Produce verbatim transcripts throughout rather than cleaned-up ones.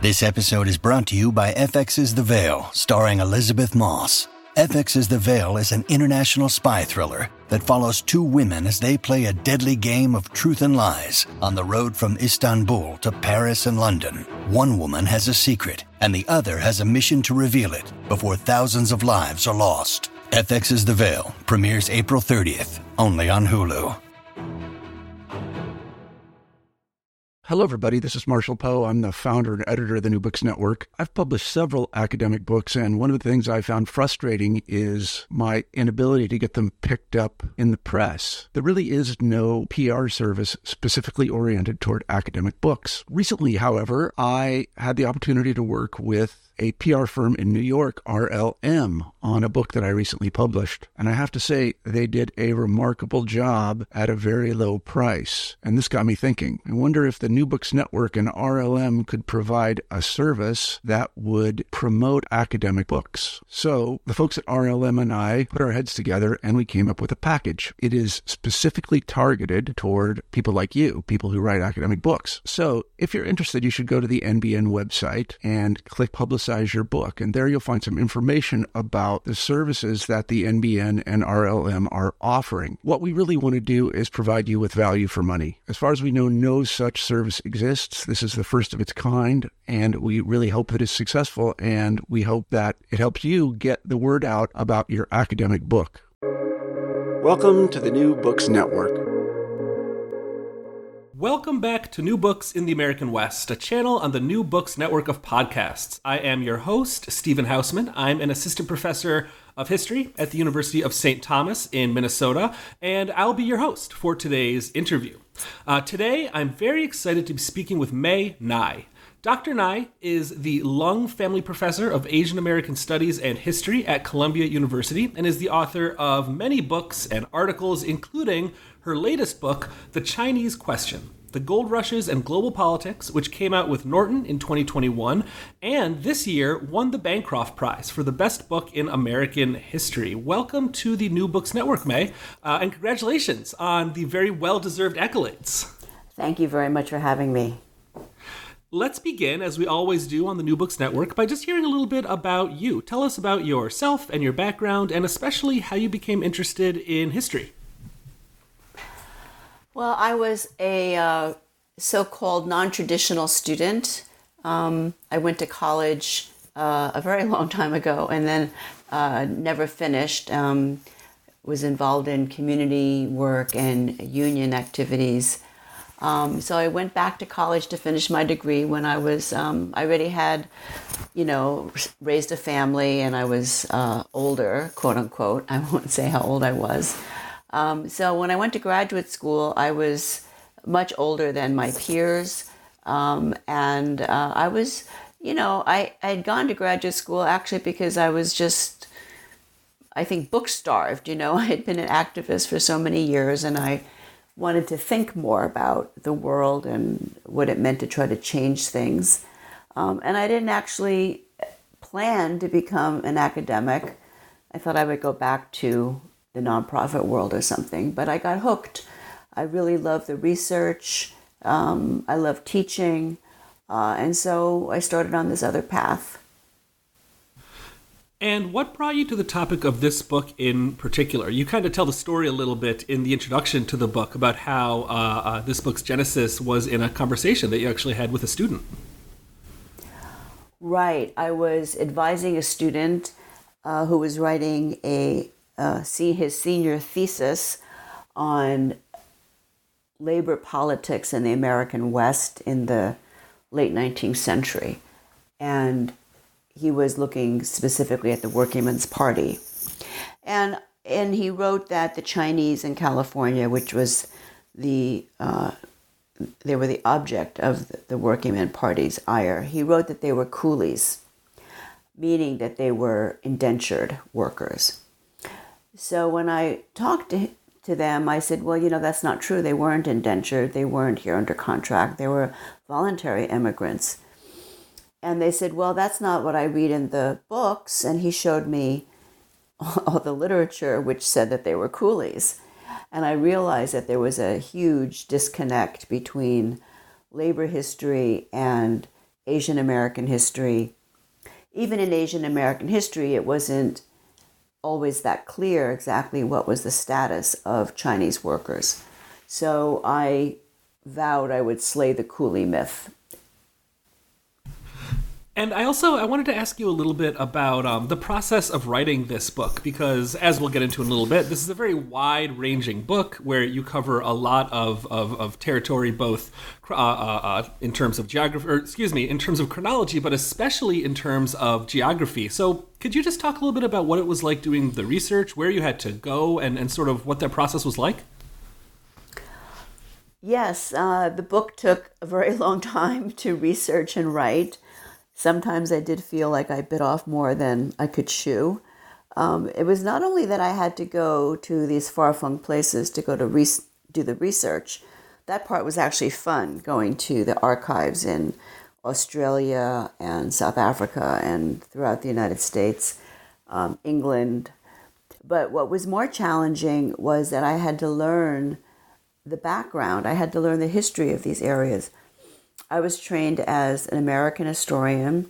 This episode is brought to you by F X's The Veil, starring Elizabeth Moss. F X's The Veil is an international spy thriller that follows two women as they play a deadly game of truth and lies on the road from Istanbul to Paris and London. One woman has a secret, and the other has a mission to reveal it before thousands of lives are lost. F X's The Veil premieres April thirtieth, only on Hulu. Hello, everybody. This is Marshall Poe. I'm the founder and editor of the New Books Network. I've published several academic books, and one of the things I found frustrating is my inability to get them picked up in the press. There really is no P R service specifically oriented toward academic books. Recently, however, I had the opportunity to work with a P R firm in New York, R L M, on a book that I recently published. And I have to say, they did a remarkable job at a very low price. And this got me thinking. I wonder if the New Books Network and R L M could provide a service that would promote academic books. So the folks at R L M and I put our heads together and we came up with a package. It is specifically targeted toward people like you, people who write academic books. So if you're interested, you should go to the N B N website and click Publicize your book. And there you'll find some information about the services that the N B N and R L M are offering. What we really want to do is provide you with value for money. As far as we know, no such service exists. This is the first of its kind, and we really hope it is successful, and we hope that it helps you get the word out about your academic book. Welcome to the New Books Network. Welcome back to New Books in the American West, a channel on the New Books Network of podcasts. I am your host, Stephen Hausman. I'm an assistant professor of history at the University of Saint Thomas in Minnesota, and I'll be your host for today's interview. Uh, today, I'm very excited to be speaking with Mei Nai. Doctor Nai is the Lung Family Professor of Asian American Studies and History at Columbia University and is the author of many books and articles, including her latest book, The Chinese Question: The Gold Rushes and Global Politics, which came out with Norton in twenty twenty-one, and this year won the Bancroft Prize for the best book in American history. Welcome to the New Books Network, Mei, uh, and congratulations on the very well-deserved accolades. Thank you very much for having me. Let's begin, as we always do on the New Books Network, by just hearing a little bit about you. Tell us about yourself and your background, and especially how you became interested in history. Well, I was a uh, so-called non-traditional student. Um, I went to college uh, a very long time ago and then uh, never finished. Um, was involved in community work and union activities. Um, so I went back to college to finish my degree when I was, um, I already had, you know, raised a family and I was uh, older, quote unquote. I won't say how old I was. Um, so when I went to graduate school, I was much older than my peers. Um, and uh, I was, you know, I had gone to graduate school actually because I was just, I think, book starved. You know, I had been an activist for so many years and I wanted to think more about the world and what it meant to try to change things. Um, and I didn't actually plan to become an academic. I thought I would go back to the nonprofit world or something, but I got hooked. I really love the research. Um, I love teaching. Uh, and so I started on this other path. And what brought you to the topic of this book in particular? You kind of tell the story a little bit in the introduction to the book about how uh, uh, this book's genesis was in a conversation that you actually had with a student. Right. I was advising a student uh, who was writing a uh, see his senior thesis on labor politics in the American West in the late nineteenth century. And he was looking specifically at the Workingmen's Party. And and he wrote that the Chinese in California, which was the, uh, they were the object of the, the Workingmen Party's ire, he wrote that they were coolies, meaning that they were indentured workers. So when I talked to to them, I said, well, you know, that's not true. They weren't indentured. They weren't here under contract. They were voluntary immigrants. And they said, well, that's not what I read in the books. And he showed me all the literature which said that they were coolies. And I realized that there was a huge disconnect between labor history and Asian American history. Even in Asian American history, it wasn't always that clear exactly what was the status of Chinese workers. So I vowed I would slay the coolie myth. And I also, I wanted to ask you a little bit about um, the process of writing this book, because as we'll get into in a little bit, this is a very wide-ranging book where you cover a lot of, of, of territory, both uh, uh, uh, in terms of geography, or excuse me, in terms of chronology, but especially in terms of geography. So could you just talk a little bit about what it was like doing the research, where you had to go, and, and sort of what that process was like? Yes, uh, the book took a very long time to research and write. Sometimes I did feel like I bit off more than I could chew. Um, it was not only that I had to go to these far-flung places to go to re- do the research. That part was actually fun, going to the archives in Australia and South Africa and throughout the United States, um, England. But what was more challenging was that I had to learn the background. I had to learn the history of these areas. I was trained as an American historian,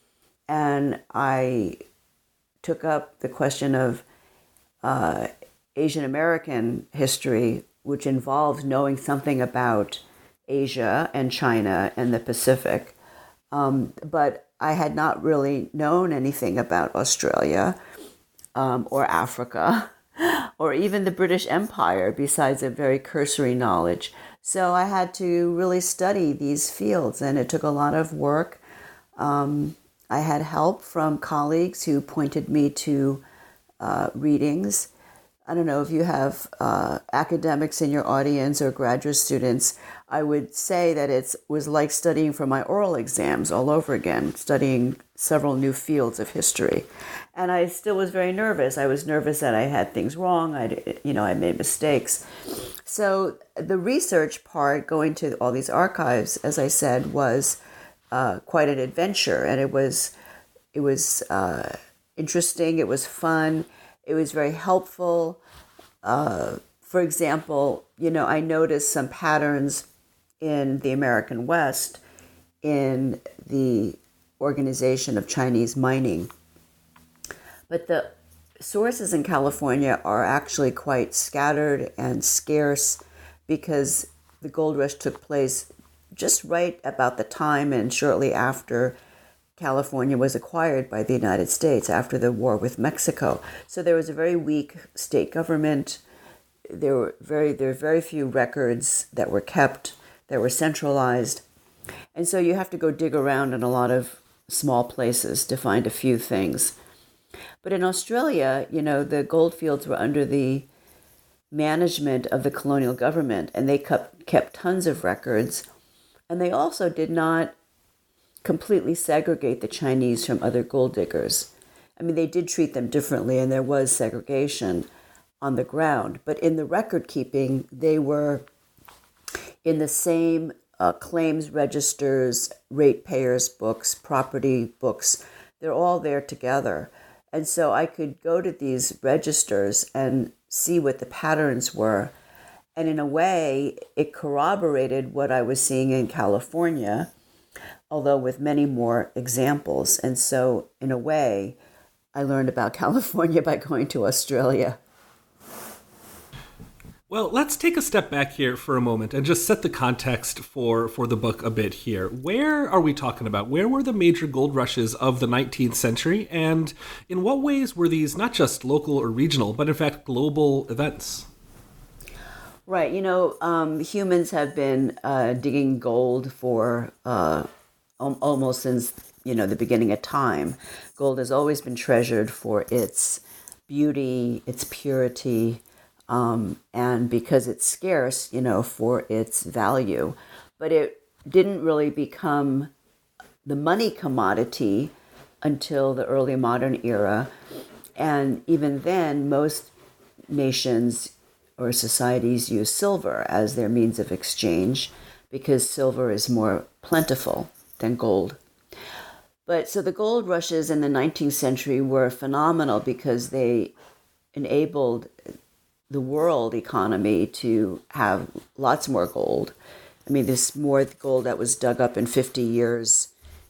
and I took up the question of uh, Asian American history, which involves knowing something about Asia and China and the Pacific. Um, but I had not really known anything about Australia um, or Africa or even the British Empire, besides a very cursory knowledge. So I had to really study these fields, and it took a lot of work. Um, I had help from colleagues who pointed me to uh, readings. I don't know if you have uh, academics in your audience or graduate students. I would say that it was like studying for my oral exams all over again, studying several new fields of history. And I still was very nervous. I was nervous that I had things wrong. I, you know, I made mistakes. So the research part, going to all these archives, as I said, was uh, quite an adventure, and it was it was uh, interesting. It was fun. It was very helpful. Uh, for example, you know, I noticed some patterns in the American West in the organization of Chinese mining. But the sources in California are actually quite scattered and scarce because the gold rush took place just right about the time and shortly after California was acquired by the United States, after the war with Mexico. So there was a very weak state government. There were very there were very few records that were kept, that were centralized. And so you have to go dig around in a lot of small places to find a few things. But in Australia, you know, the gold fields were under the management of the colonial government, and they kept, kept tons of records. And they also did not completely segregate the Chinese from other gold diggers. I mean, they did treat them differently, and there was segregation on the ground. But in the record keeping, they were in the same uh, claims registers, ratepayers books, property books. They're all there together. And so I could go to these registers and see what the patterns were. And in a way, it corroborated what I was seeing in California, although with many more examples. And so in a way, I learned about California by going to Australia. Well, let's take a step back here for a moment and just set the context for, for the book a bit here. Where are we talking about? Where were the major gold rushes of the nineteenth century? And in what ways were these not just local or regional, but in fact global events? Right. You know, um, humans have been uh, digging gold for uh, al- almost since, you know, the beginning of time. Gold has always been treasured for its beauty, its purity, Um, and because it's scarce, you know, for its value. But it didn't really become the money commodity until the early modern era. And even then, most nations or societies use silver as their means of exchange because silver is more plentiful than gold. But so the gold rushes in the nineteenth century were phenomenal because they enabled the world economy to have lots more gold. I mean, there's more gold that was dug up in fifty years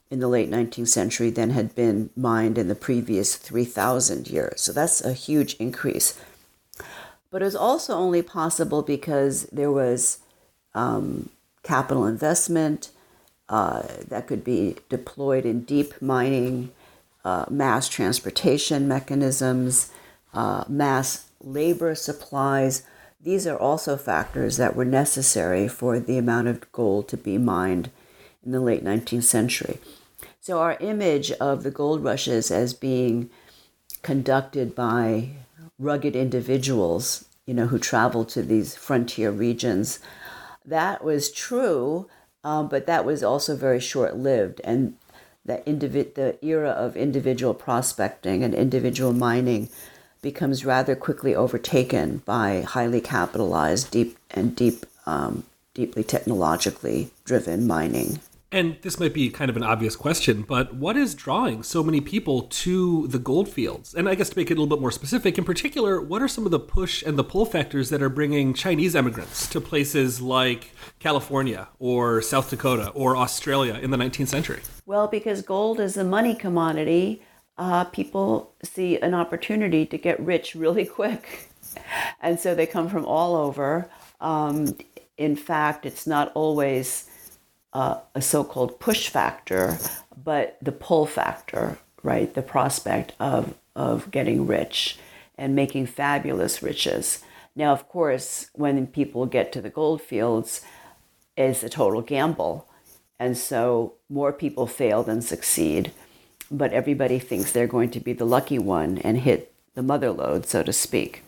in the late nineteenth century than had been mined in the previous three thousand years. So that's a huge increase. But it was also only possible because there was um, capital investment uh, that could be deployed in deep mining, uh, mass transportation mechanisms, uh, mass labor supplies. These are also factors that were necessary for the amount of gold to be mined in the late nineteenth century. So our image of the gold rushes as being conducted by rugged individuals, you know, who traveled to these frontier regions, that was true, um, but that was also very short-lived. And the, individ- the era of individual prospecting and individual mining becomes rather quickly overtaken by highly capitalized, deep and deep, um, deeply technologically driven mining. And this might be kind of an obvious question, but what is drawing so many people to the gold fields? And I guess to make it a little bit more specific, in particular, what are some of the push and the pull factors that are bringing Chinese immigrants to places like California or South Dakota or Australia in the nineteenth century? Well, because gold is a money commodity, uh, people see an opportunity to get rich really quick. And so they come from all over. Um, in fact, it's not always Uh, a so-called push factor, but the pull factor, right? The prospect of, of getting rich and making fabulous riches. Now, of course, when people get to the gold fields, it's a total gamble. And so more people fail than succeed, but everybody thinks they're going to be the lucky one and hit the mother lode, so to speak.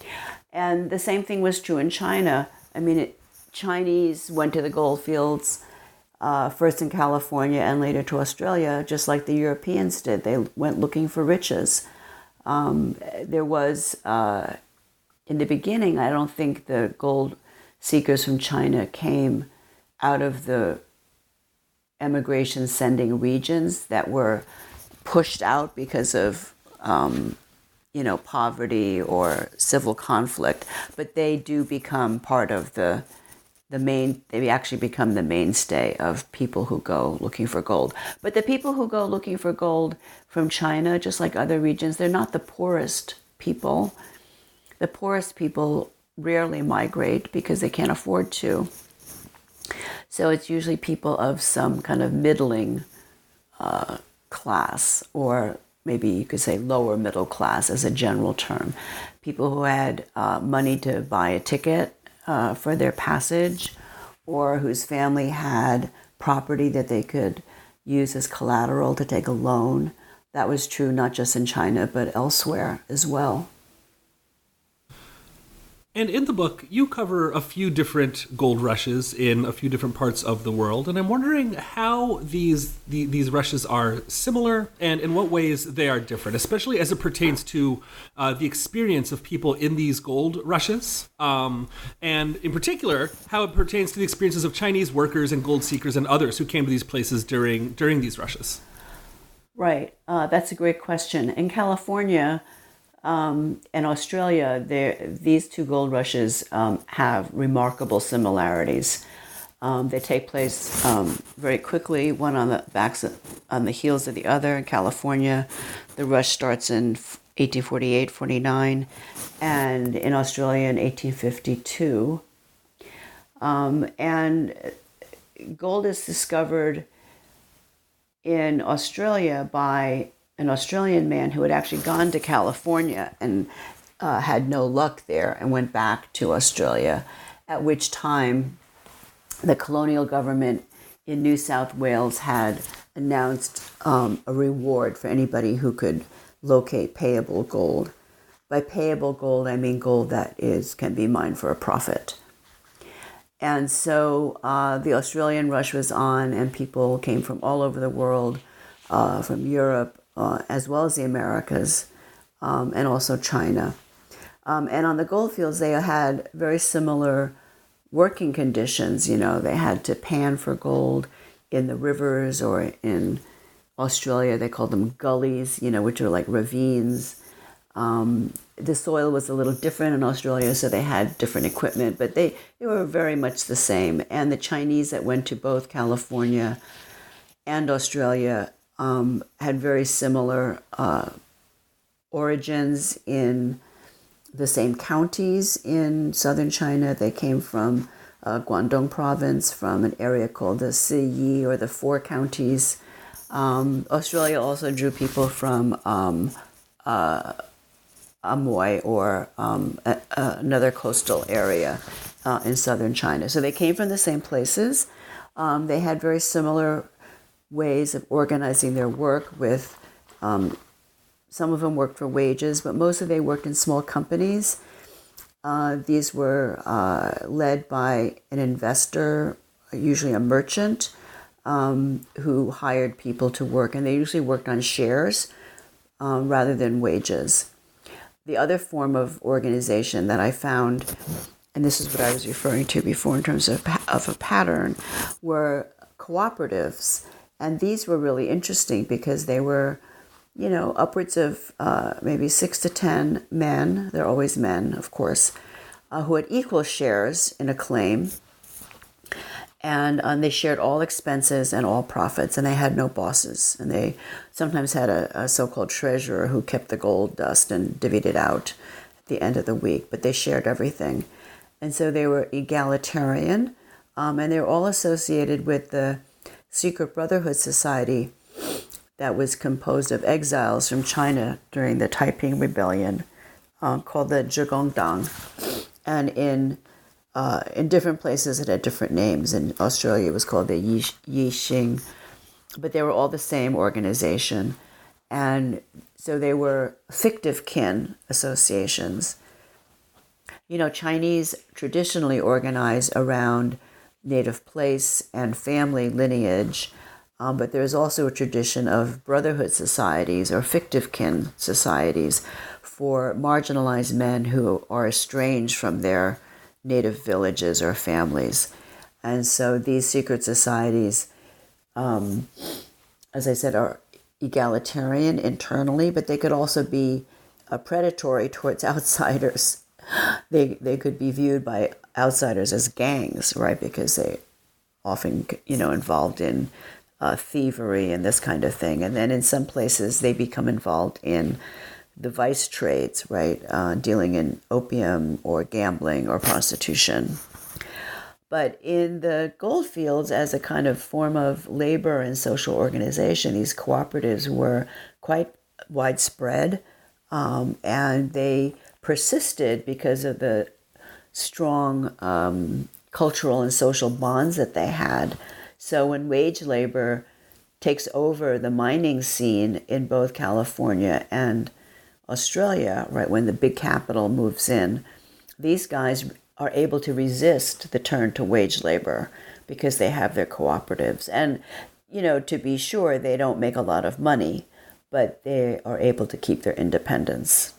And the same thing was true in China. I mean, it, Chinese went to the gold fields Uh, first in California and later to Australia, just like the Europeans did. They went looking for riches. Um, there was, uh, in the beginning, I don't think the gold seekers from China came out of the emigration sending regions that were pushed out because of, um, you know, poverty or civil conflict. But they do become part of the the main, they actually become the mainstay of people who go looking for gold. But the people who go looking for gold from China, just like other regions, they're not the poorest people. The poorest people rarely migrate because they can't afford to. So it's usually people of some kind of middling uh, class, or maybe you could say lower middle class as a general term. People who had uh, money to buy a ticket Uh, for their passage, or whose family had property that they could use as collateral to take a loan. That was true not just in China, but elsewhere as well. And in the book, you cover a few different gold rushes in a few different parts of the world, and I'm wondering how these the, these rushes are similar and in what ways they are different, especially as it pertains to uh, the experience of people in these gold rushes, um, and in particular, how it pertains to the experiences of Chinese workers and gold seekers and others who came to these places during during these rushes. Right. Uh, that's a great question. In California, Um, in Australia, these two gold rushes um, have remarkable similarities. Um, they take place um, very quickly, one on the backs of, on the heels of the other. In California, the rush starts in eighteen forty-eight forty-nine, and in Australia in eighteen fifty-two. Um, and gold is discovered in Australia by an Australian man who had actually gone to California and uh, had no luck there and went back to Australia, at which time the colonial government in New South Wales had announced um, a reward for anybody who could locate payable gold. By payable gold, I mean gold that is can be mined for a profit. And so uh, the Australian rush was on, and people came from all over the world, uh, from Europe, Uh, as well as the Americas, um, and also China. Um, and on the gold fields, they had very similar working conditions. You know, they had to pan for gold in the rivers, or in Australia, they called them gullies, you know, which are like ravines. Um, the soil was a little different in Australia, so they had different equipment, but they, they were very much the same. And the Chinese that went to both California and Australia um, had very similar uh, origins in the same counties in southern China. They came from uh, Guangdong province, from an area called the Siyi, or the Four Counties. Um, Australia also drew people from um, uh, Amoy, or um, a, a, another coastal area uh, in southern China. So they came from the same places. Um, they had very similar ways of organizing their work with, um, some of them worked for wages, but mostly they worked in small companies. Uh, these were uh, led by an investor, usually a merchant, um, who hired people to work, and they usually worked on shares um, rather than wages. The other form of organization that I found, and this is what I was referring to before in terms of, of a pattern, were cooperatives. And these were really interesting because they were, you know, upwards of uh, maybe six to ten men, they're always men, of course, uh, who had equal shares in a claim. And um, they shared all expenses and all profits, and they had no bosses. And they sometimes had a, a so-called treasurer who kept the gold dust and divvied it out at the end of the week, but they shared everything. And so they were egalitarian, um, and they were all associated with the secret brotherhood society that was composed of exiles from China during the Taiping Rebellion, uh, called the Zhigongdang. And in uh, in different places it had different names. In Australia it was called the Yi, Yixing, but they were all the same organization. And so they were fictive kin associations. You know, Chinese traditionally organize around native place and family lineage, um, but there's also a tradition of brotherhood societies or fictive kin societies for marginalized men who are estranged from their native villages or families. And so these secret societies, um, as I said, are egalitarian internally, but they could also be uh, predatory towards outsiders. They they could be viewed by outsiders as gangs, right? Because they often, you know, involved in uh, thievery and this kind of thing. And then in some places they become involved in the vice trades, right? Uh, dealing in opium or gambling or prostitution. But in the gold fields, as a kind of form of labor and social organization, these cooperatives were quite widespread, um, and they persisted because of the strong um, cultural and social bonds that they had. So when wage labor takes over the mining scene in both California and Australia, right, when the big capital moves in, these guys are able to resist the turn to wage labor because they have their cooperatives. And, you know, to be sure, they don't make a lot of money, but they are able to keep their independence.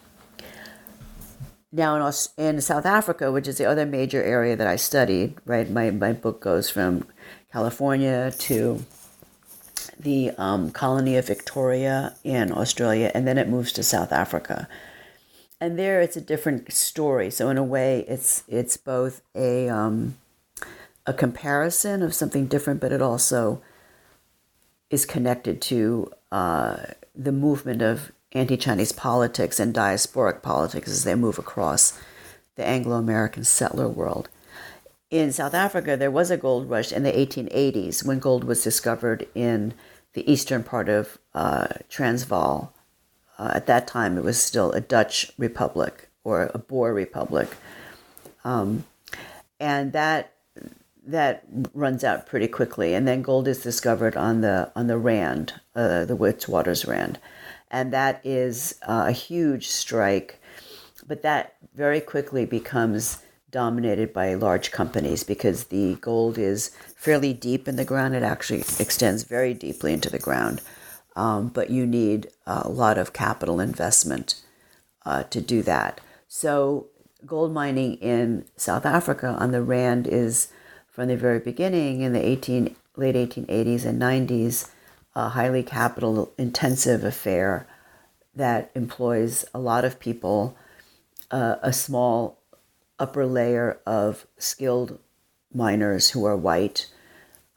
Now in, Aus- in South Africa, which is the other major area that I studied, right, my, my book goes from California to the um, colony of Victoria in Australia, and then it moves to South Africa. And there it's a different story. So in a way, it's it's both a um, a comparison of something different, but it also is connected to uh, the movement of anti-Chinese politics and diasporic politics as they move across the Anglo-American settler world. In South Africa, there was a gold rush in the eighteen eighties when gold was discovered in the eastern part of uh, Transvaal. Uh, at that time, it was still a Dutch republic or a Boer republic. Um, and that that runs out pretty quickly. And then gold is discovered on the on the Rand, uh, the Witwatersrand. And that is uh, a huge strike. But that very quickly becomes dominated by large companies because the gold is fairly deep in the ground. It actually extends very deeply into the ground. Um, but you need a lot of capital investment uh, to do that. So gold mining in South Africa on the Rand is, from the very beginning in the eighteen, late eighteen eighties and nineties, a highly capital-intensive affair that employs a lot of people, uh, a small upper layer of skilled miners who are white,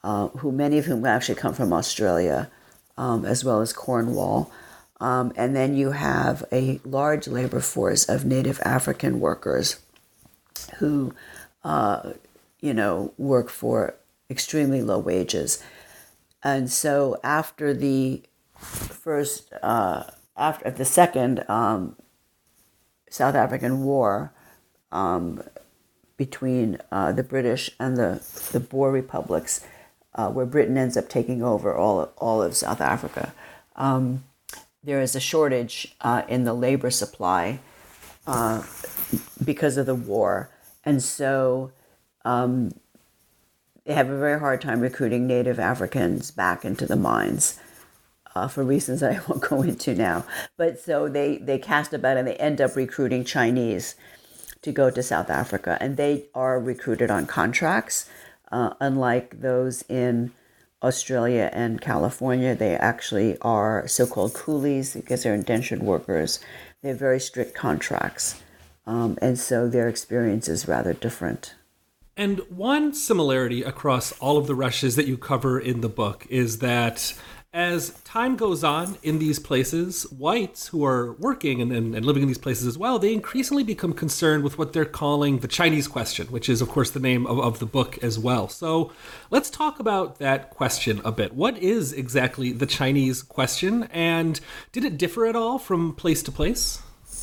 uh, who many of whom actually come from Australia, um, as well as Cornwall. Um, and then you have a large labor force of Native African workers who, uh, you know, work for extremely low wages. And so after the first, uh, after the second um, South African War um, between uh, the British and the, the Boer republics, uh, where Britain ends up taking over all of, all of South Africa, um, there is a shortage uh, in the labor supply uh, because of the war. And so um, they have a very hard time recruiting Native Africans back into the mines uh, for reasons that I won't go into now. But so they, they cast about and they end up recruiting Chinese to go to South Africa. And they are recruited on contracts, uh, unlike those in Australia and California. They actually are so-called coolies because they're indentured workers. They have very strict contracts. Um, and so their experience is rather different. And one similarity across all of the rushes that you cover in the book is that as time goes on in these places, whites who are working and, and, and living in these places as well, they increasingly become concerned with what they're calling the Chinese question, which is, of course, the name of, of the book as well. So let's talk about that question a bit. What is exactly the Chinese question, and did it differ at all from place to place?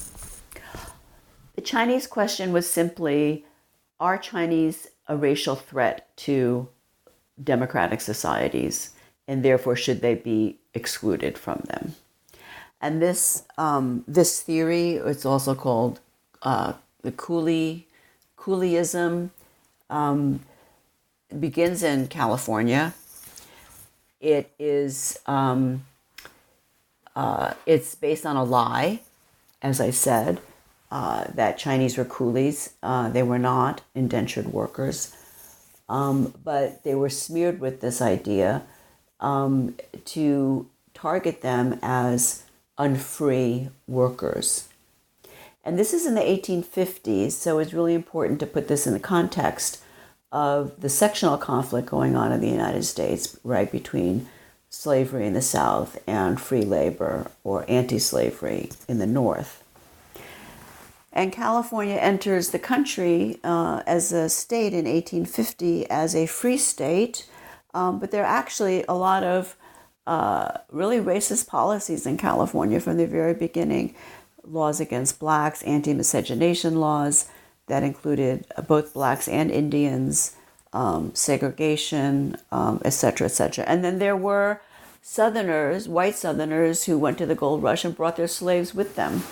The Chinese question was simply, are Chinese a racial threat to democratic societies? And therefore, should they be excluded from them? And this um, this theory, it's also called uh, the coolie, coolieism, um, begins in California. It is um, uh, it's based on a lie, as I said, uh, that Chinese were coolies. Uh, they were not indentured workers, um, but they were smeared with this idea Um, to target them as unfree workers. And this is in the eighteen fifties, so it's really important to put this in the context of the sectional conflict going on in the United States, right, between slavery in the South and free labor or anti-slavery in the North. And California enters the country uh, as a state in eighteen fifty as a free state. Um, but there are actually a lot of uh, really racist policies in California from the very beginning. Laws against blacks, anti-miscegenation laws that included both blacks and Indians, um, segregation, um, et cetera, et cetera. And then there were Southerners, white Southerners, who went to the gold rush and brought their slaves with them.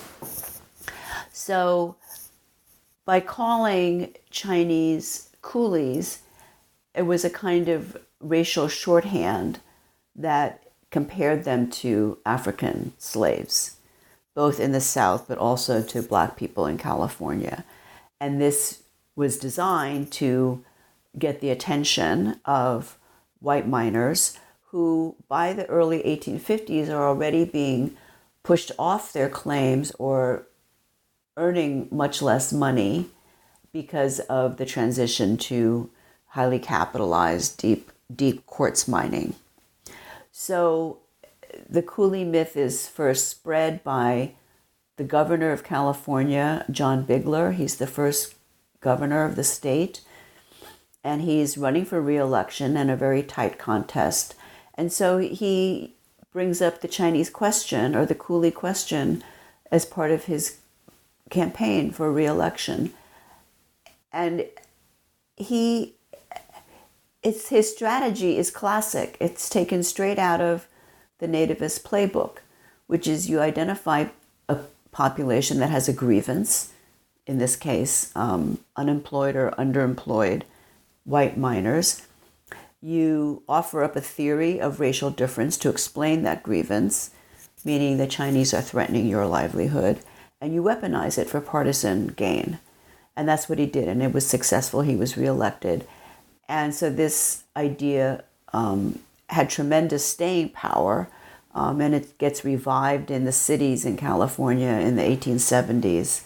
So by calling Chinese coolies, it was a kind of racial shorthand that compared them to African slaves, both in the South, but also to black people in California. And this was designed to get the attention of white miners who, by the early eighteen fifties, are already being pushed off their claims or earning much less money because of the transition to highly capitalized, deep, deep quartz mining. So the coolie myth is first spread by the governor of California, John Bigler. He's the first governor of the state, and he's running for re-election in a very tight contest. And so he brings up the Chinese question, or the coolie question, as part of his campaign for re-election. And he It's his strategy is classic. It's taken straight out of the nativist playbook, which is you identify a population that has a grievance, in this case, um, unemployed or underemployed white miners. You offer up a theory of racial difference to explain that grievance, meaning the Chinese are threatening your livelihood, and you weaponize it for partisan gain. And that's what he did, and it was successful. He was reelected. And so this idea um, had tremendous staying power, um, and it gets revived in the cities in California in the eighteen seventies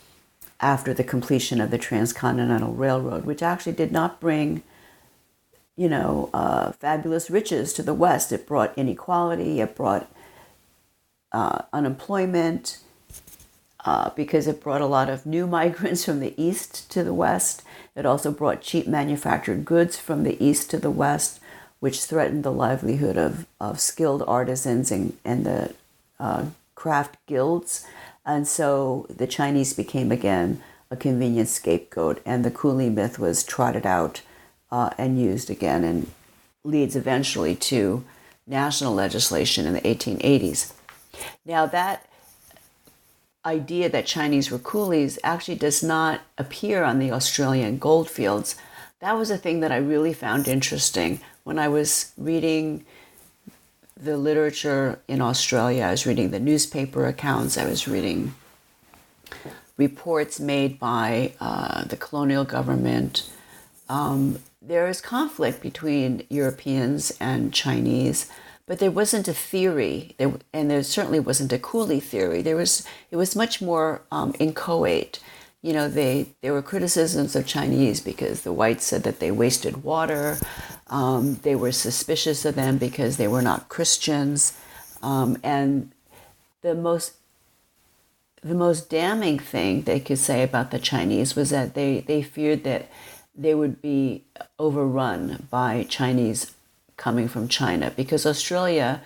after the completion of the Transcontinental Railroad, which actually did not bring you know, uh, fabulous riches to the West. It brought inequality. It brought uh, unemployment uh, because it brought a lot of new migrants from the East to the West. It also brought cheap manufactured goods from the East to the West, which threatened the livelihood of, of skilled artisans and, and the uh, craft guilds. And so the Chinese became, again, a convenient scapegoat, and the coolie myth was trotted out uh, and used again, and leads eventually to national legislation in the eighteen eighties. Now, that idea that Chinese were coolies actually does not appear on the Australian goldfields. That was a thing that I really found interesting. When I was reading the literature in Australia, I was reading the newspaper accounts, I was reading reports made by uh, the colonial government. Um, there is conflict between Europeans and Chinese, but there wasn't a theory, there, and there certainly wasn't a coolie theory. There was, it was much more um, inchoate. You know, they there were criticisms of Chinese because the whites said that they wasted water. Um, they were suspicious of them because they were not Christians, um, and the most the most damning thing they could say about the Chinese was that they, they feared that they would be overrun by Chinese coming from China, because Australia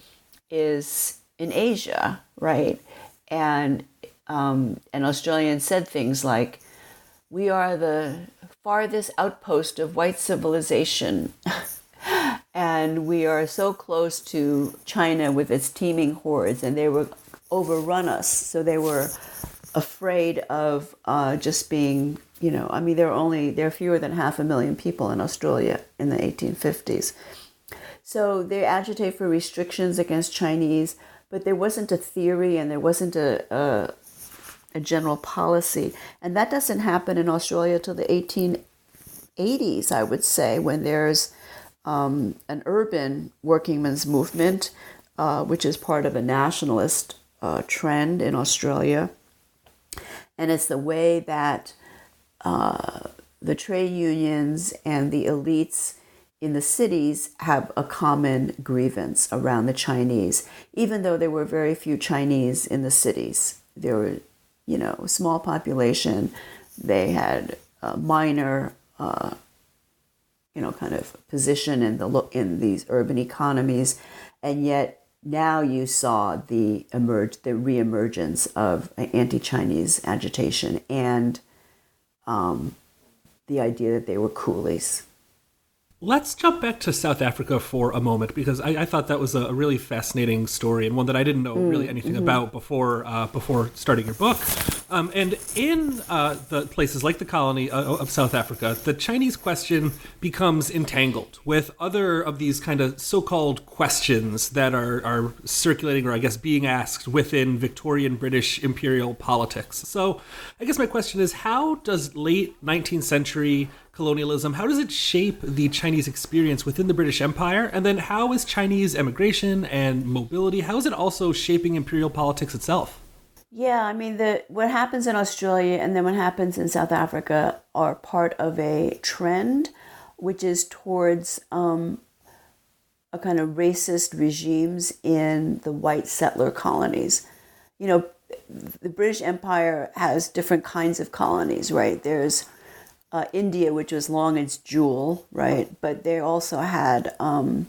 is in Asia, right? And um, and Australians said things like, "We are the farthest outpost of white civilization." And we are so close to China with its teeming hordes, and they were overrun us. So they were afraid of uh, just being, you know, I mean, there are only, there are fewer than half a million people in Australia in the eighteen fifties. So they agitate for restrictions against Chinese, but there wasn't a theory and there wasn't a, a, a general policy. And that doesn't happen in Australia till the eighteen eighties, I would say, when there's um, an urban workingmen's movement, uh, which is part of a nationalist uh, trend in Australia. And it's the way that uh, the trade unions and the elites in the cities have a common grievance around the Chinese, even though there were very few Chinese in the cities. There were, you know, small population. They had a minor, uh, you know, kind of position in the in these urban economies, and yet now you saw the emerge, the reemergence of anti-Chinese agitation and um, the idea that they were coolies. Let's jump back to South Africa for a moment, because I, I thought that was a really fascinating story and one that I didn't know mm, really anything mm-hmm. about before uh, before starting your book. Um, and in uh, the places like the colony uh, of South Africa, the Chinese question becomes entangled with other of these kind of so-called questions that are, are circulating, or I guess being asked within Victorian British imperial politics. So I guess my question is, how does late nineteenth century colonialism, how does it shape the Chinese experience within the British Empire? And then how is Chinese immigration and mobility, how is it also shaping imperial politics itself? Yeah, I mean, the what happens in Australia and then what happens in South Africa are part of a trend, which is towards um, a kind of racist regimes in the white settler colonies. You know, the British Empire has different kinds of colonies, right? There's Uh, India, which was long its jewel, right? But they also had um,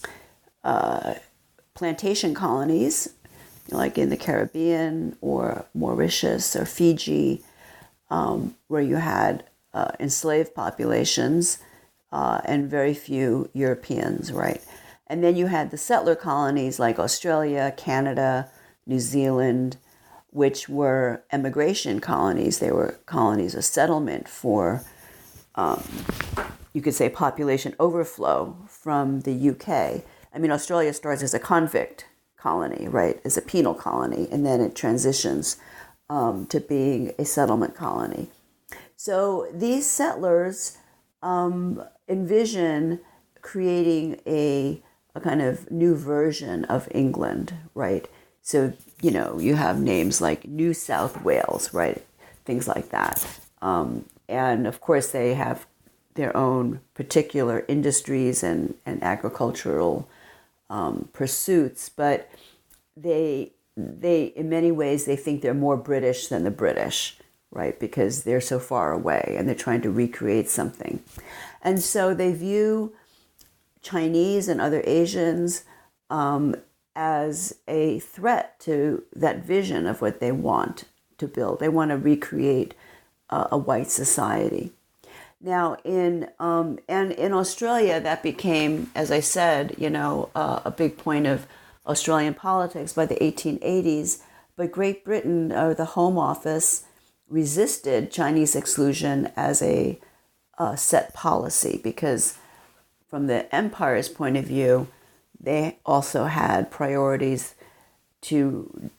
uh, plantation colonies, like in the Caribbean or Mauritius or Fiji, um, where you had uh, enslaved populations uh, and very few Europeans, right? And then you had the settler colonies like Australia, Canada, New Zealand, which were emigration colonies. They were colonies of settlement for, um, you could say, population overflow from the U K. I mean, Australia starts as a convict colony, right, as a penal colony, and then it transitions um, to being a settlement colony. So these settlers um, envision creating a, a kind of new version of England, right? So, you know, you have names like New South Wales, right? Things like that. Um, and of course, they have their own particular industries and, and agricultural um, pursuits, but they they in many ways they think they're more British than the British, right? Because they're so far away and they're trying to recreate something. And so they view Chinese and other Asians um, as a threat to that vision of what they want to build. They want to recreate uh, a white society. Now, in um, and in Australia, that became, as I said, you know, uh, a big point of Australian politics by the eighteen eighties. But Great Britain, or the Home Office, resisted Chinese exclusion as a uh, set policy because, from the empire's point of view, they also had priorities to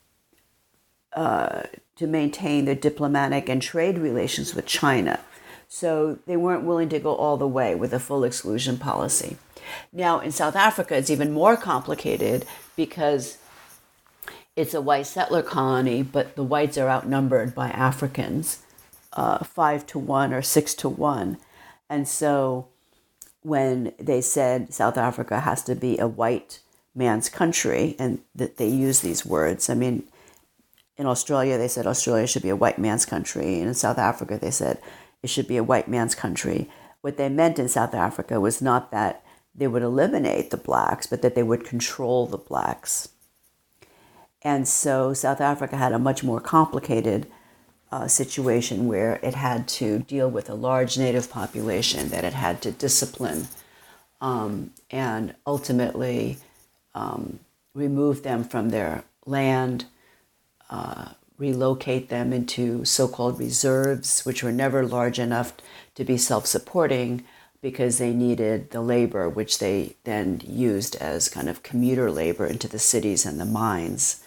uh, to maintain their diplomatic and trade relations with China. So they weren't willing to go all the way with a full exclusion policy. Now, in South Africa, it's even more complicated because it's a white settler colony, but the whites are outnumbered by Africans, uh, five to one or six to one. And so when they said South Africa has to be a white man's country, and that they use these words, I mean, in Australia, they said Australia should be a white man's country. And in South Africa, they said it should be a white man's country. What they meant in South Africa was not that they would eliminate the blacks, but that they would control the blacks. And so South Africa had a much more complicated uh, situation where it had to deal with a large native population that it had to discipline um, and ultimately um, remove them from their land, uh, relocate them into so-called reserves, which were never large enough to be self-supporting because they needed the labor, which they then used as kind of commuter labor into the cities and the mines.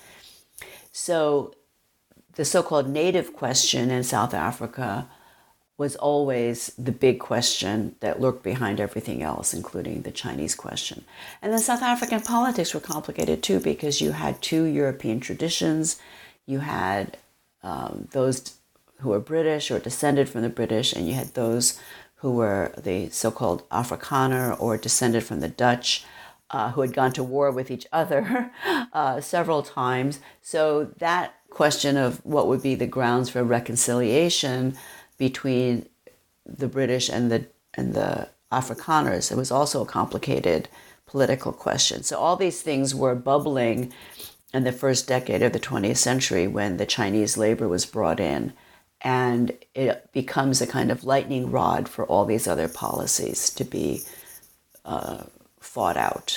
So the so-called native question in South Africa was always the big question that lurked behind everything else, including the Chinese question. And then South African politics were complicated too, because you had two European traditions. You had um, those who were British or descended from the British, and you had those who were the so-called Afrikaner or descended from the Dutch, uh, who had gone to war with each other uh, several times. So that question of what would be the grounds for reconciliation between the British and the and the Afrikaners, it was also a complicated political question. So all these things were bubbling in the first decade of the twentieth century when the Chinese labor was brought in, and it becomes a kind of lightning rod for all these other policies to be uh, fought out.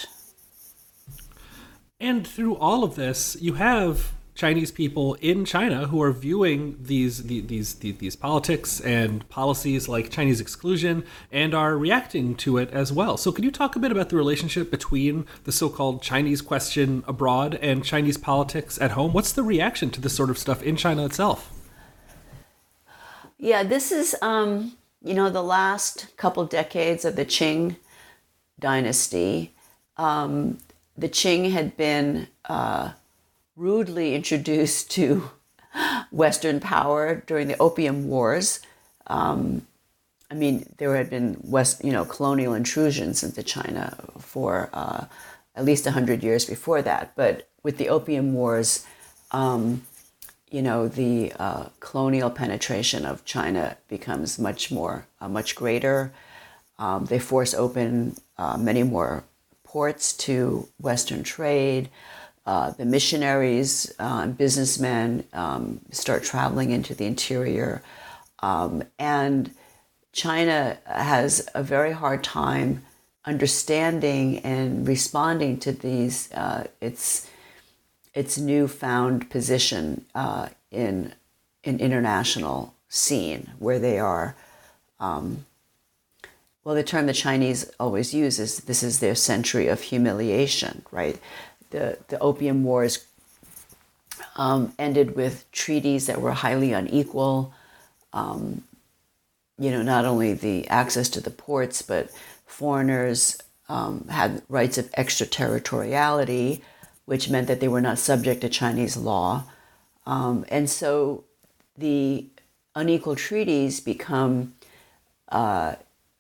And through all of this, you have Chinese people in China who are viewing these these these, these politics and policies like Chinese exclusion and are reacting to it as well. So could you talk a bit about the relationship between the so-called Chinese question abroad and Chinese politics at home? What's the reaction to this sort of stuff in China itself? Yeah, this is, um, you know, the last couple decades of the Qing dynasty. Um, the Qing had been uh, rudely introduced to Western power during the Opium Wars. Um, I mean, there had been West, you know, colonial intrusions into China for uh, at least one hundred years before that. But with the Opium Wars, um, you know, the uh, colonial penetration of China becomes much more, uh, much greater. Um, they force open uh, many more ports to Western trade. Uh, the missionaries uh, and businessmen um, start traveling into the interior. Um, and China has a very hard time understanding and responding to these, uh, its its newfound position uh, in an international scene where they are, um, well, the term the Chinese always use is this is their century of humiliation, right? The, the Opium Wars um, ended with treaties that were highly unequal. Um, you know, not only the access to the ports, but foreigners um, had rights of extraterritoriality, which meant that they were not subject to Chinese law. Um, and so the unequal treaties become uh,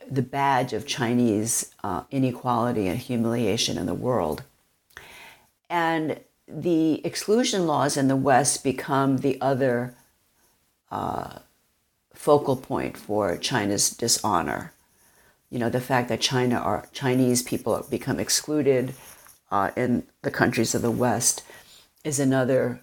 the badge of Chinese uh, inequality and humiliation in the world. And the exclusion laws in the West become the other uh, focal point for China's dishonor. You know, the fact that China are Chinese people become excluded uh, in the countries of the West is another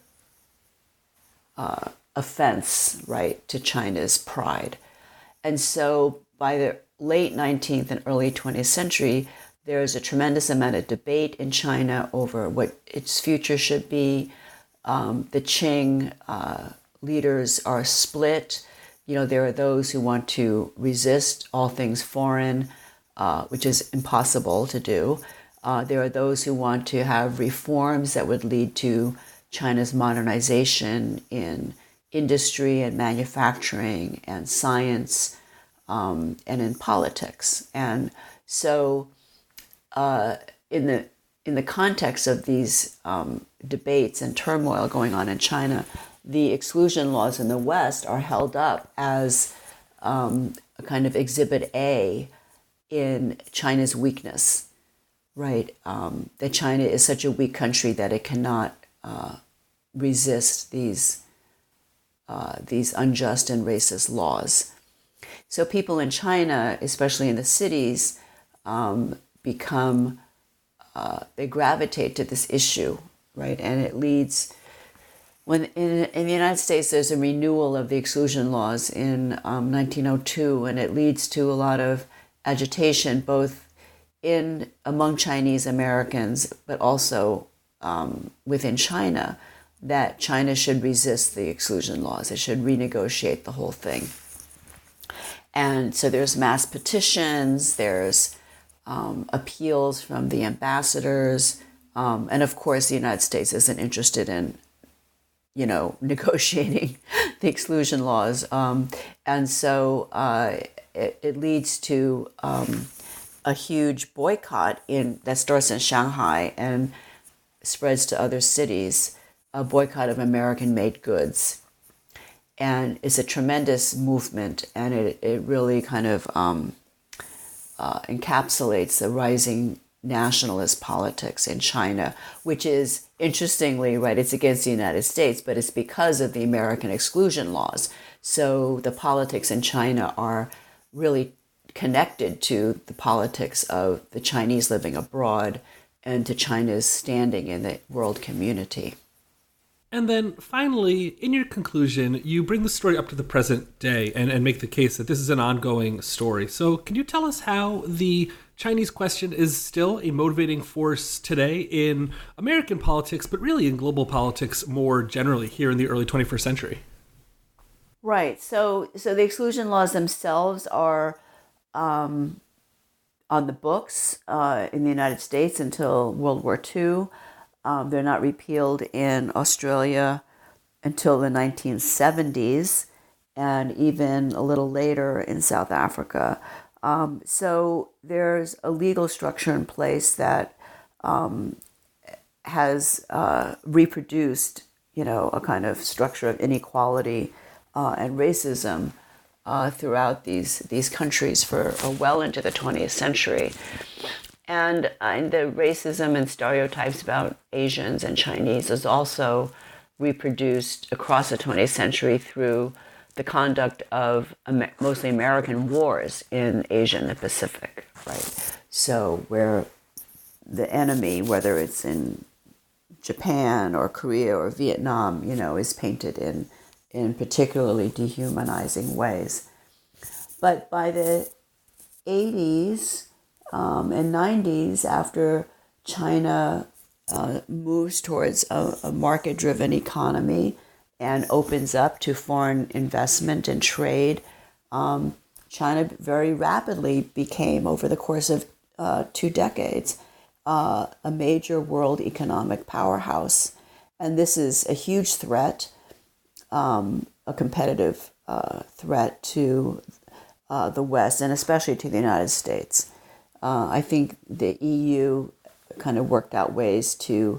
uh, offense, right, to China's pride. And so by the late nineteenth and early twentieth century, there is a tremendous amount of debate in China over what its future should be. Um, the Qing uh, leaders are split. You know, there are those who want to resist all things foreign, uh, which is impossible to do. Uh, there are those who want to have reforms that would lead to China's modernization in industry and manufacturing and science um, and in politics. And so uh, in the in the context of these um, debates and turmoil going on in China, the exclusion laws in the West are held up as um, a kind of exhibit A in China's weakness, right? Um, that China is such a weak country that it cannot uh, resist these uh, these unjust and racist laws. So people in China, especially in the cities, um, become, uh, they gravitate to this issue, right? And it leads, when in, in the United States, there's a renewal of the exclusion laws in um, nineteen oh two, and it leads to a lot of agitation, both in among Chinese Americans, but also um, within China, that China should resist the exclusion laws. It should renegotiate the whole thing. And so there's mass petitions, there's um, appeals from the ambassadors, um, and of course the United States isn't interested in, you know, negotiating the exclusion laws. Um, and so uh, it, it leads to um, a huge boycott in that starts in Shanghai and spreads to other cities, a boycott of American-made goods. And it's a tremendous movement, and it, it really kind of um, uh, encapsulates the rising nationalist politics in China, which is, interestingly, right, it's against the United States, but it's because of the American exclusion laws. So the politics in China are really connected to the politics of the Chinese living abroad and to China's standing in the world community. And then finally, in your conclusion, you bring the story up to the present day and, and make the case that this is an ongoing story. So can you tell us how the Chinese question is still a motivating force today in American politics, but really in global politics more generally here in the early twenty-first century? Right. So so the exclusion laws themselves are um, on the books uh, in the United States until World War Two. Um, they're not repealed in Australia until the nineteen seventies, and even a little later in South Africa. Um, so there's a legal structure in place that um, has uh, reproduced, you know, a kind of structure of inequality uh, and racism uh, throughout these these countries for uh, well into the twentieth century. And, uh, and the racism and stereotypes about Asians and Chinese is also reproduced across the twentieth century through the conduct of Amer- mostly American wars in Asia and the Pacific, right? So where the enemy, whether it's in Japan or Korea or Vietnam, you know, is painted in, in particularly dehumanizing ways. But by the eighties, Um, and nineties, after China uh, moves towards a, a market-driven economy and opens up to foreign investment and trade, um, China very rapidly became, over the course of uh, two decades, uh, a major world economic powerhouse. And this is a huge threat, um, a competitive uh, threat to uh, the West, and especially to the United States. Uh, I think the E U kind of worked out ways to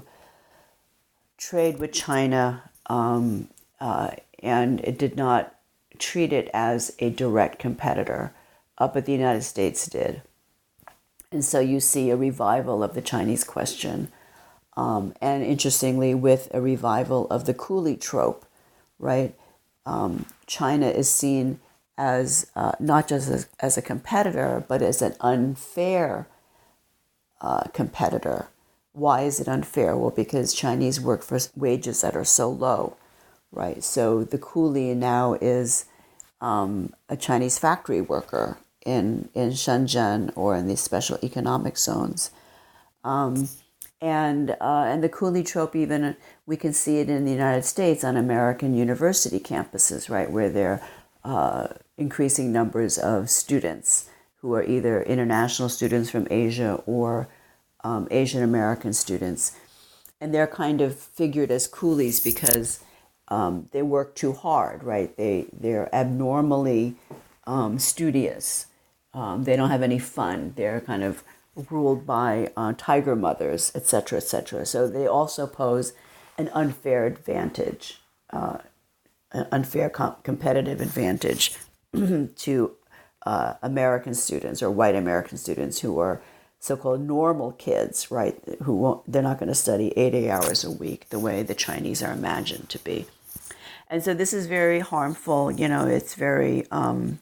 trade with China, um, uh, and it did not treat it as a direct competitor. uh, but the United States did. And so you see a revival of the Chinese question, um, and interestingly, with a revival of the coolie trope, right? Um, China is seen as uh, not just as, as a competitor, but as an unfair uh, competitor. Why is it unfair? Well, because Chinese work for wages that are so low, right? So the coolie now is um, a Chinese factory worker in, in Shenzhen or in these special economic zones. Um, and uh, and the coolie trope, even, we can see it in the United States on American university campuses, right, where there are uh, increasing numbers of students who are either international students from Asia or um, Asian American students. And they're kind of figured as coolies because um, they work too hard, right? They, they're abnormally um, studious. Um, they don't have any fun. They're kind of ruled by uh, tiger mothers, et cetera, et cetera. So they also pose an unfair advantage, uh, an unfair com- competitive advantage to uh, American students or white American students who are so-called normal kids, right? Who won't, they're not going to study eighty hours a week the way the Chinese are imagined to be. And so this is very harmful. You know, it's very... Um,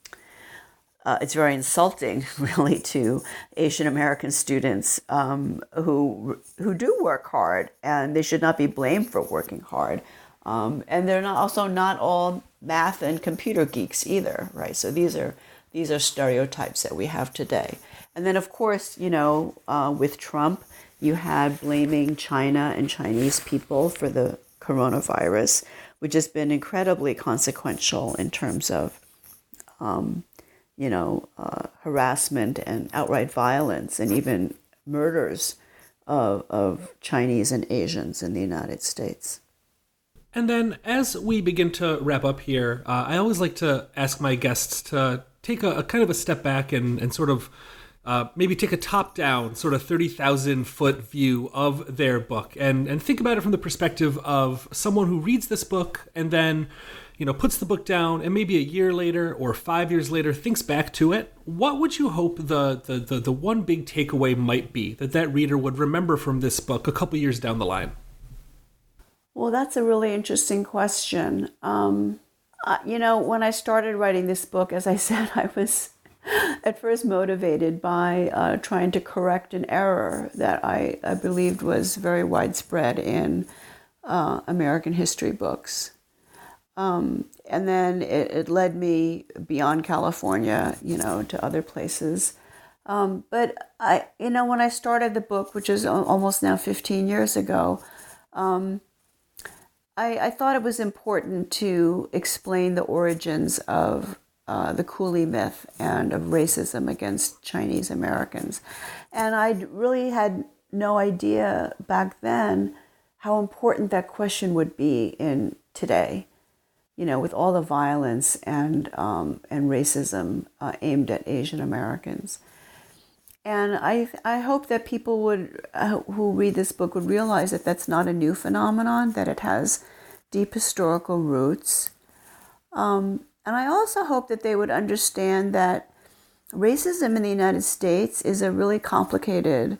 Uh, it's very insulting, really, to Asian American students um, who who do work hard, and they should not be blamed for working hard. Um, and they're not also not all math and computer geeks either, right? So these are these are stereotypes that we have today. And then, of course, you know, uh, with Trump, you had blaming China and Chinese people for the coronavirus, which has been incredibly consequential in terms of Um, you know, uh, harassment and outright violence and even murders of, of Chinese and Asians in the United States. And then as we begin to wrap up here, uh, I always like to ask my guests to take a, a kind of a step back and, and sort of uh, maybe take a top-down, sort of thirty thousand foot view of their book and, and think about it from the perspective of someone who reads this book and then, you know, puts the book down and maybe a year later or five years later thinks back to it. What would you hope the the the, the one big takeaway might be that that reader would remember from this book a couple years down the line? Well, that's a really interesting question. Um, uh, you know, when I started writing this book, as I said, I was at first motivated by uh, trying to correct an error that I, I believed was very widespread in uh, American history books. Um, and then it, it led me beyond California, you know, to other places. Um, but I, you know, when I started the book, which is almost now fifteen years ago, um, I, I thought it was important to explain the origins of uh, the coolie myth and of racism against Chinese Americans. And I really had no idea back then how important that question would be in today. You know, with all the violence and um, and racism uh, aimed at Asian Americans. And I I hope that people would uh, who read this book would realize that that's not a new phenomenon, that it has deep historical roots. Um, and I also hope that they would understand that racism in the United States is a really complicated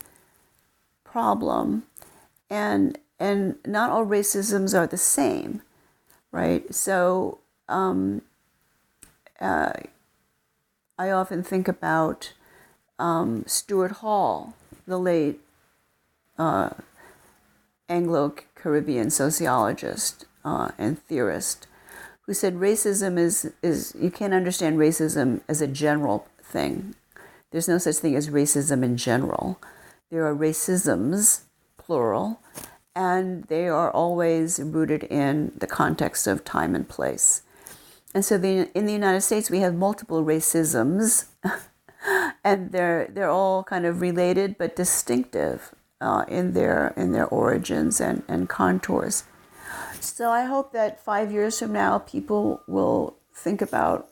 problem, and and not all racisms are the same. Right, so um, uh, I often think about um, Stuart Hall, the late uh, Anglo-Caribbean sociologist uh, and theorist, who said racism is, is, you can't understand racism as a general thing. There's no such thing as racism in general. There are racisms, plural, and they are always rooted in the context of time and place. And so the, in the United States, we have multiple racisms, and they're they're all kind of related but distinctive uh, in their in their origins and, and contours. So I hope that five years from now, people will think about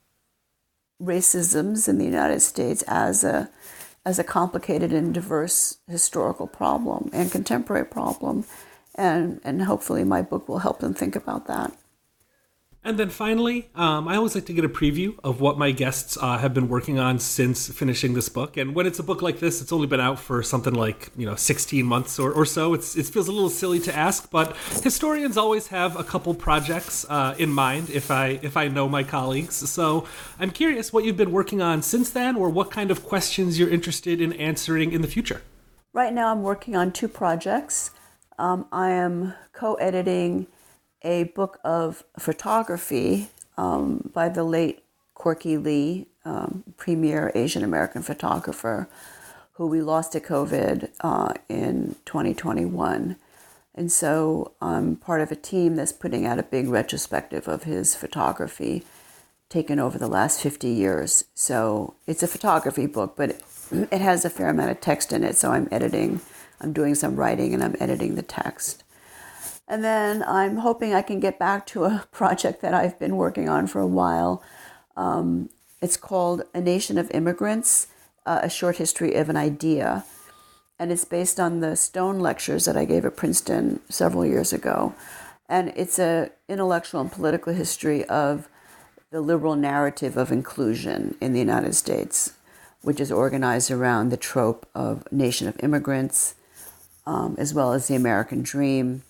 racisms in the United States as a as a complicated and diverse historical problem and contemporary problem. And, and hopefully my book will help them think about that. And then finally, um, I always like to get a preview of what my guests uh, have been working on since finishing this book. And when it's a book like this, it's only been out for something like, you know, sixteen months or, or so. It's, it feels a little silly to ask, but historians always have a couple projects uh, in mind if I if I know my colleagues. So I'm curious what you've been working on since then, or what kind of questions you're interested in answering in the future. Right now I'm working on two projects. Um, I am co-editing a book of photography um, by the late Corky Lee, um, premier Asian American photographer, who we lost to COVID uh, in twenty twenty-one. And so I'm part of a team that's putting out a big retrospective of his photography taken over the last fifty years. So it's a photography book, but it, it has a fair amount of text in it. So I'm editing, I'm doing some writing and I'm editing the text. And then I'm hoping I can get back to a project that I've been working on for a while. Um, it's called A Nation of Immigrants, uh, A Short History of an Idea. And it's based on the Stone lectures that I gave at Princeton several years ago. And it's an intellectual and political history of the liberal narrative of inclusion in the United States, which is organized around the trope of nation of immigrants, um, as well as the American dream,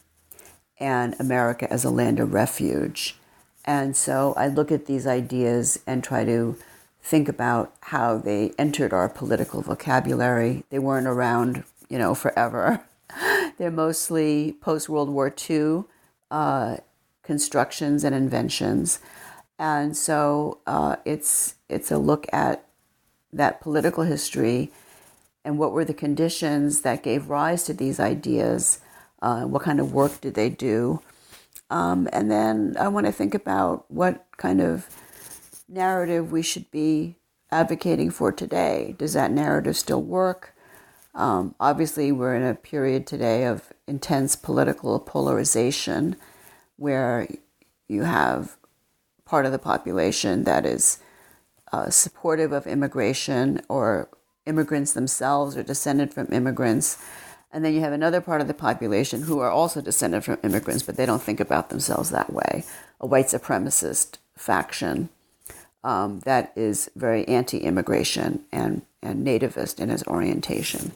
and America as a land of refuge. And so I look at these ideas and try to think about how they entered our political vocabulary. They weren't around, you know, forever. They're mostly post-World War Two uh, constructions and inventions. And so uh, it's it's a look at that political history and what were the conditions that gave rise to these ideas. Uh, what kind of work did they do? Um, and then I want to think about what kind of narrative we should be advocating for today. Does that narrative still work? Um, obviously, we're in a period today of intense political polarization where you have part of the population that is uh, supportive of immigration, or immigrants themselves or descended from immigrants. And then you have another part of the population who are also descended from immigrants, but they don't think about themselves that way. A white supremacist faction um, that is very anti-immigration and, and nativist in its orientation.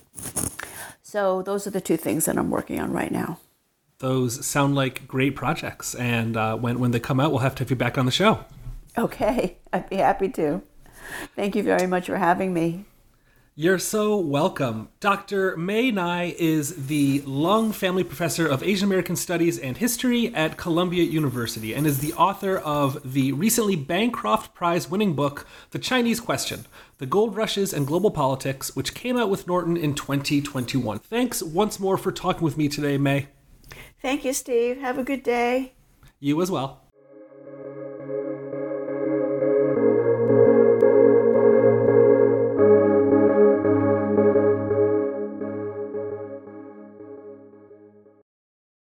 So those are the two things that I'm working on right now. Those sound like great projects. And uh, when, when they come out, we'll have to have you back on the show. Okay, I'd be happy to. Thank you very much for having me. You're so welcome. Doctor May Ngai is the Lung Family Professor of Asian American Studies and History at Columbia University and is the author of the recently Bancroft Prize-winning book, The Chinese Question, The Gold Rushes and Global Politics, which came out with Norton in twenty twenty-one. Thanks once more for talking with me today, May. Thank you, Steve. Have a good day. You as well.